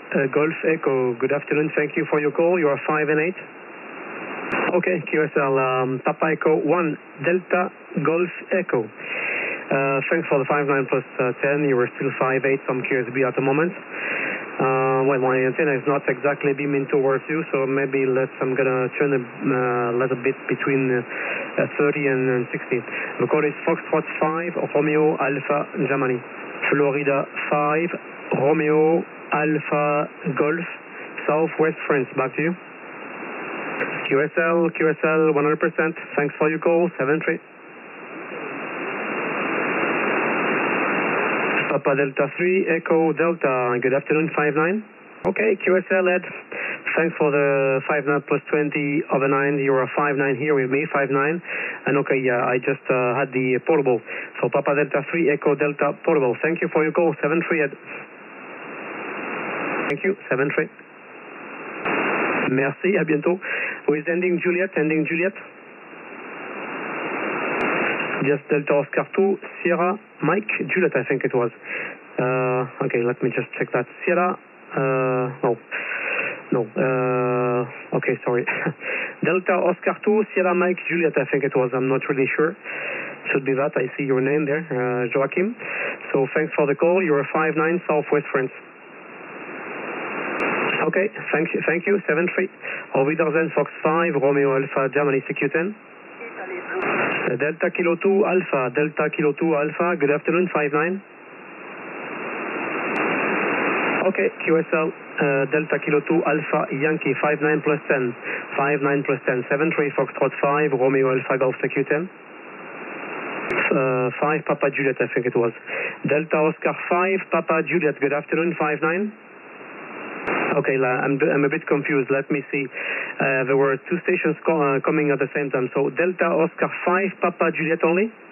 Golf Echo, good afternoon. Thank you for your call. You are 5 and 8. Okay, QSL, Papa Echo 1, Delta Golf Echo. Thanks for the 59 plus 10. You were still 5-8 from QSB at the moment. Well, my antenna is not exactly beaming towards you, so maybe I'm gonna turn a little bit between 30 and 60. The code is Foxtrot 5, Romeo Alpha Germany. Florida 5, Romeo Alpha Golf, Southwest France. Back to you. QSL 100%. Thanks for your call. 73. Papa Delta 3, Echo Delta. Good afternoon, 59. Okay, QSL Ed. Thanks for the 59 plus 20 over 9. You are 59 here with me, 59. And okay, yeah, I just had the portable. So Papa Delta 3, Echo Delta portable. Thank you for your call. 73 Ed. Thank you. 73. Merci, à bientôt. With ending Juliet. Just Delta Oscar 2, Sierra Mike Juliet, I think it was. Okay, let me just check that. Sierra, okay, sorry. Delta Oscar 2, Sierra Mike Juliet, I think it was. I'm not really sure. Should be that. I see your name there, Joachim. So thanks for the call. You're 59 Southwest France. Okay, thank you, 73. Au Wiedersehen, Fox 5, Romeo Alpha, Germany, CQ10. Delta Kilo 2 Alpha, good afternoon, 59. Okay, QSL, Delta Kilo 2 Alpha, Yankee, 59 plus 10, 59 plus 10, 73, Foxtrot 5, Romeo Alpha, Golf, CQ10. 5, Papa Juliet, I think it was. Delta Oscar 5, Papa Juliet, good afternoon, 59. Okay, I'm a bit confused. Let me see. There were two stations coming at the same time. So Delta Oscar 5, Papa Juliet only?